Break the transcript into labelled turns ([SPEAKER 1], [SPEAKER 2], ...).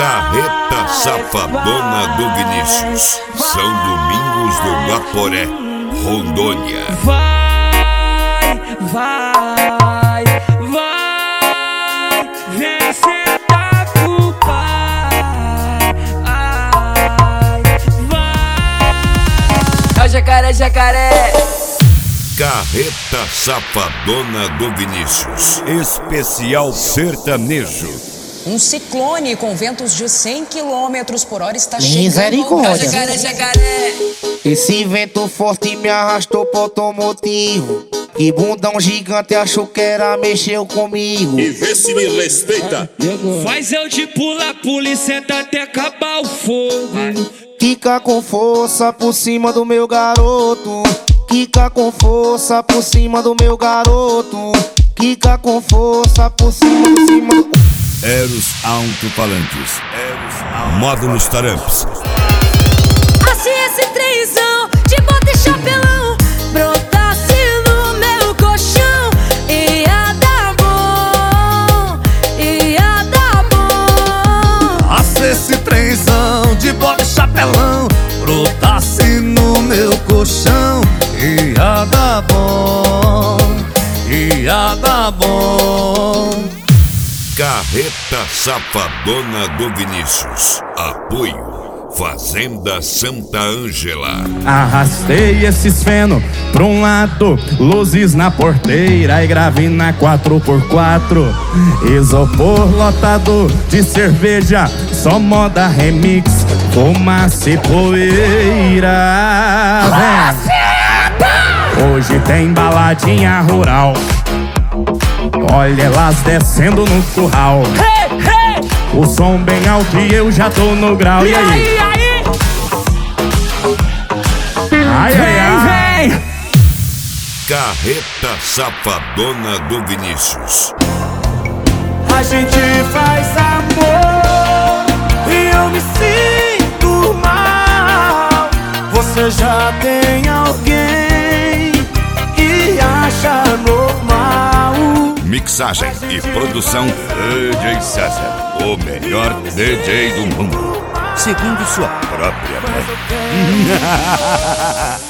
[SPEAKER 1] Carreta Safadona do Vinícius. São Domingos do Guaporé, Rondônia.
[SPEAKER 2] Vai, vem sentar pro pai. Vai. É o jacaré, jacaré.
[SPEAKER 1] Carreta Safadona do Vinícius. Especial sertanejo.
[SPEAKER 3] Um ciclone com ventos de 100 km por hora está chegando.
[SPEAKER 4] Misericórdia.
[SPEAKER 3] Jacaré, jacaré.
[SPEAKER 4] Esse vento forte me arrastou pro automotivo. Que bundão gigante achou que era, mexeu comigo.
[SPEAKER 5] E vê se me respeita.
[SPEAKER 2] Faz eu de pula e senta até acabar o fogo.
[SPEAKER 4] Quica com força por cima do meu garoto. Quica com força por cima do meu garoto. Quica com força por cima do...
[SPEAKER 1] Eros Alto-Falantes. Módulos Taramps.
[SPEAKER 6] Assim esse trenzão de bota e chapelão brotasse no meu colchão. Ia dar bom, ia dar bom.
[SPEAKER 7] Assim esse trenzão de bota e chapelão brotasse no meu colchão. Ia dar bom, ia dar bom.
[SPEAKER 1] Carreta Safadona do Vinícius. Apoio Fazenda Santa Ângela.
[SPEAKER 8] Arrastei esses feno pra um lado, luzes na porteira e gravina 4x4. Isopor lotado de cerveja, só moda remix, fumaça e poeira. Hoje tem baladinha rural, olha elas descendo no curral. O som bem alto e eu já tô no grau. E aí? Ai, vem!
[SPEAKER 1] Carreta Safadona do Vinícius.
[SPEAKER 2] A gente faz amor e eu me sinto mal. Você já tem alguém e acha normal.
[SPEAKER 1] Mixagem e produção DJ César, o melhor DJ do mundo, segundo sua própria voz.